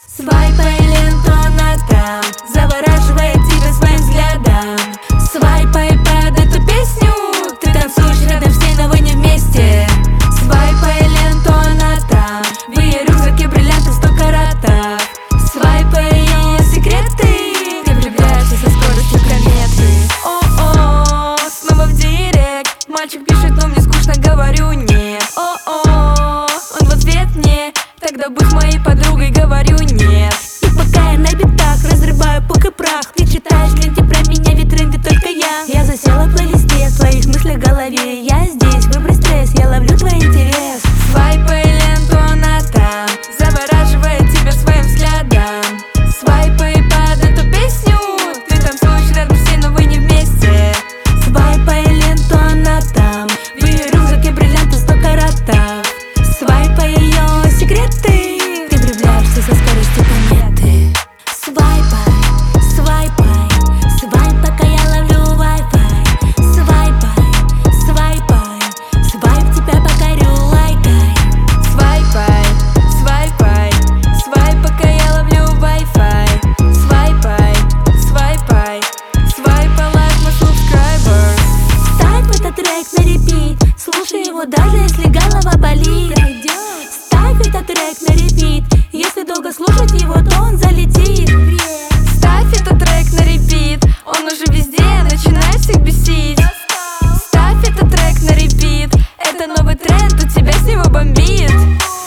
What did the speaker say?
Свайпай ленту, она там завораживает тебя своим взглядом. Свайпай под эту песню, ты танцуешь рядом с ней, но вы не вместе. Свайпай ленту, она там, в ее рюкзаке бриллианты 100 каратов. Свайпай ее секреты, ты влюбляешься со скоростью кометы. О-о, снова в директ мальчик пишет, но мне скучно, говорю нет. О-о, он в ответ мне, тогда будь моей подругой, говорю нет. И пока я на битах разрываю пух и прах, ты читаешь в ленте про меня, ведь тренды только я засела в плейлисте, в твоих мыслях в голове. Я здесь, выбрось стресс, я ловлю твой интерес. Свайпай ленту, она там завораживает тебя своим взглядом. Свайпай под эту песню, ты танцуешь рядом с ней, но вы не вместе. Свайпай ленту, она там, в ее рюкзаке бриллианты 100 каратов. Свайпай ее секреты, ты влюбляешься со скоростью кометы. Свайпай, свайпай, свайп, пока я ловлю Wi-Fi. Свайпай, свайпай, свайп, тебя покорю, лайкай. Свайпай, свайпай, свайп, пока я ловлю Wi-Fi. Свайпай, свайпай, свайп, I like my subscribers. Ставь этот трек на репит, слушай его даже если голова болит. Ставь этот трек на репит, если долго слушать его, то он залетит. Ставь этот трек на репит, он уже везде, начинает всех бесить. Ставь этот трек на репит, это новый тренд, у тебя с него бомбит.